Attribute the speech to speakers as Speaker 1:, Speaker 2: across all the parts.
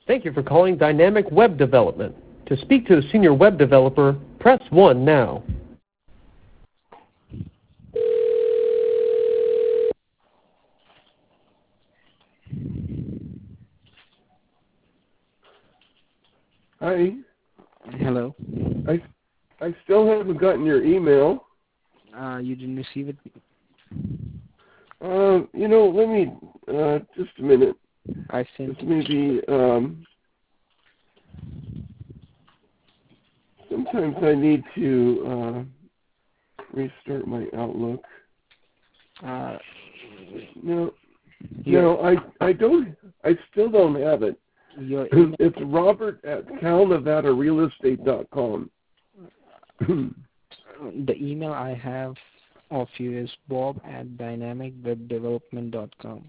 Speaker 1: Thank you for calling Dynamic Web Development. To speak to a senior web developer, press 1 now.
Speaker 2: Hi.
Speaker 3: Hello.
Speaker 2: I still haven't gotten your email.
Speaker 3: You didn't receive it?
Speaker 2: Let me, just a minute.
Speaker 3: I sent
Speaker 2: This may be, sometimes I need to, restart my Outlook. No, I still don't have it.
Speaker 3: Your email?
Speaker 2: It's robert@calnevadarealestate.com.
Speaker 3: The email I have of you is bob@dynamicwebdevelopment.com.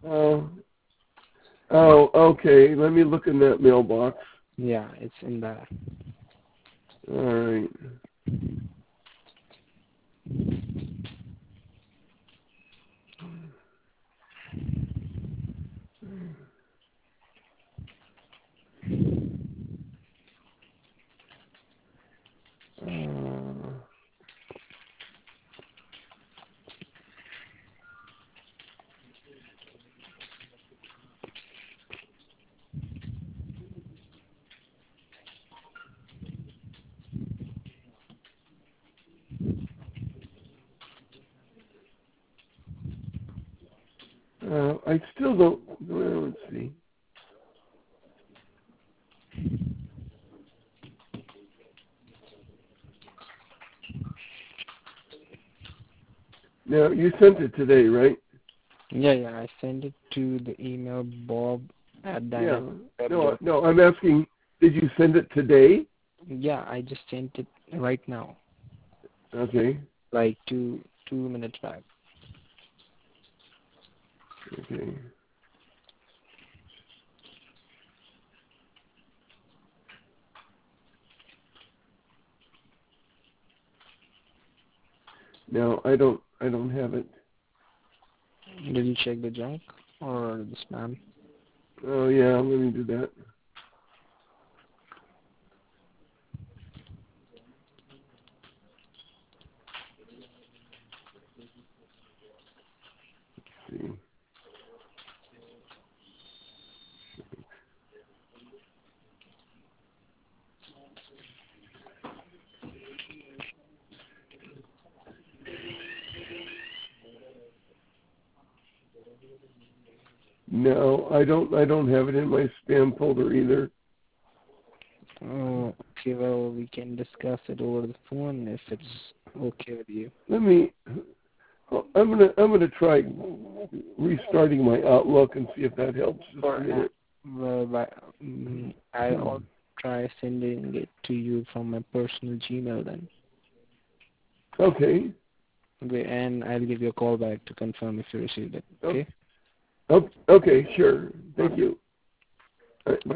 Speaker 2: Oh, okay. Let me look in that mailbox.
Speaker 3: Yeah, it's in there.
Speaker 2: All right. I still don't. Well, let's see. Now, you sent it today, right?
Speaker 3: Yeah, I sent it to the email bob@dynamicweb.com.
Speaker 2: No, I'm asking, did you send it today?
Speaker 3: Yeah, I just sent it right now.
Speaker 2: Okay.
Speaker 3: Like two minutes back.
Speaker 2: Okay. No, I don't have it.
Speaker 3: Did you check the junk or the spam?
Speaker 2: Oh yeah, let me do that. Let's see. No, I don't have it in my spam folder either.
Speaker 3: Oh, okay. Well, we can discuss it over the phone if it's okay with you.
Speaker 2: I'm gonna try restarting my Outlook and see if that helps. Just a minute.
Speaker 3: I'll try sending it to you from my personal Gmail then.
Speaker 2: Okay.
Speaker 3: Okay, and I'll give you a call back to confirm if you received it. Okay?
Speaker 2: Okay, sure. Thank you. All right, bye.